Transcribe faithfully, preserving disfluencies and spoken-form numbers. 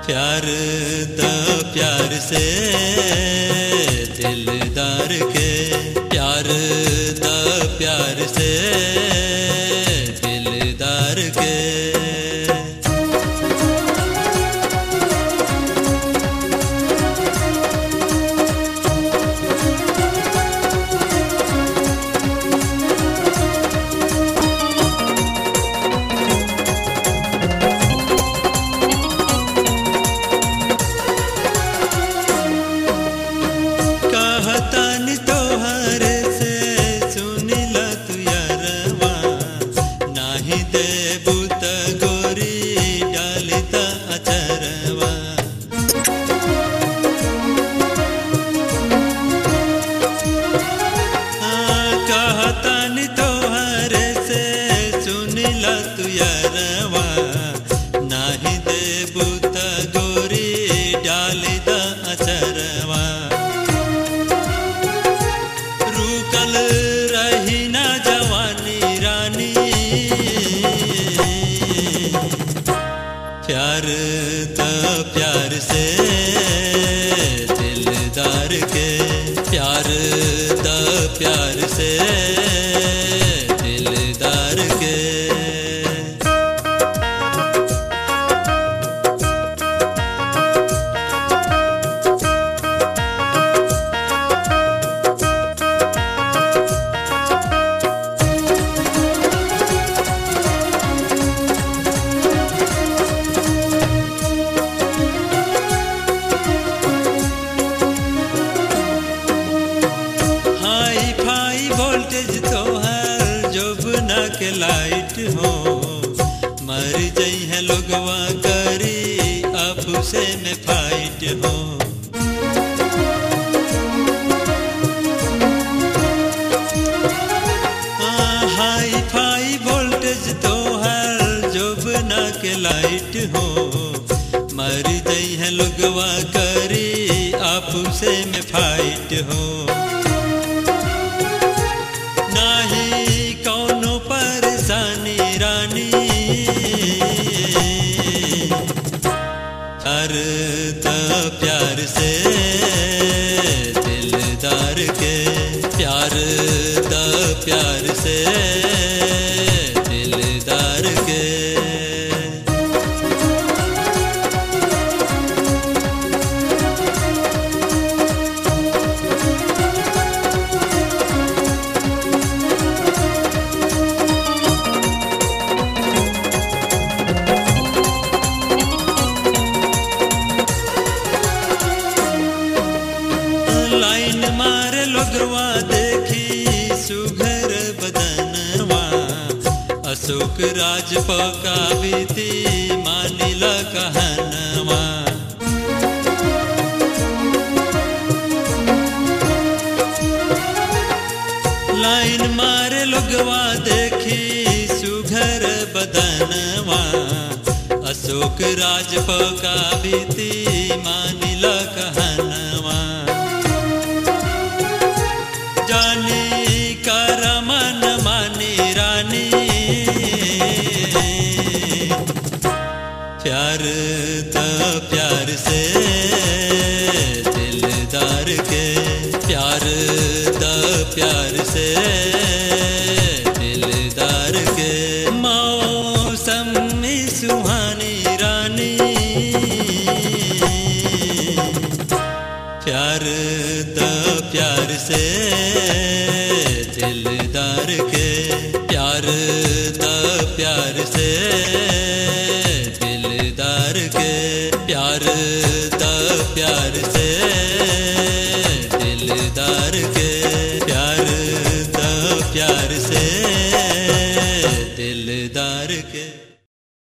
प्यार द प्यार से दिलदार के, प्यार द प्यार से दिलदार के। कहतन तोहरे से सुनिल तू यारवा, नाही देबू त गोरी डालित अचरवा। कहतन तोहरे से सुनिल तू यारवा, नाही देबू त गोरी डालित अचरवा। रुकल रही ना जवानी रानी, प्यार द प्यार से दिलदार के, प्यार द प्यार से दिलदार के। हाई फाई वोल्टेज तो हर जोबना के लाइट हो, मर जई है लोगवा करी अब से में फाइट हो। हाई फाई वोल्टेज तो हर जोबना के लाइट हो, मर जई है लोगवा करी अब से में फाइट हो। नाही कौनो परेशानी रानी, प्यार द प्यार से दिलदार के, प्यार द प्यार से दिलदार के। लाइन मारे लोगवा देखी सुघर बदनवा, अशोक राज पका बीती मानिला कहनवा। लाइन मारे लोगवा देखी सुघर बदनवा, अशोक राज पका बीती मानिला कहनवा। जानी कर मन मानी रानी, प्यार द प्यार से दिलदार के, प्यार द प्यार से दिलदार के। मौसम सुहानी रानी, प्यार द प्यार से दिलदार के, प्यार द प्यार से दिलदार के, प्यार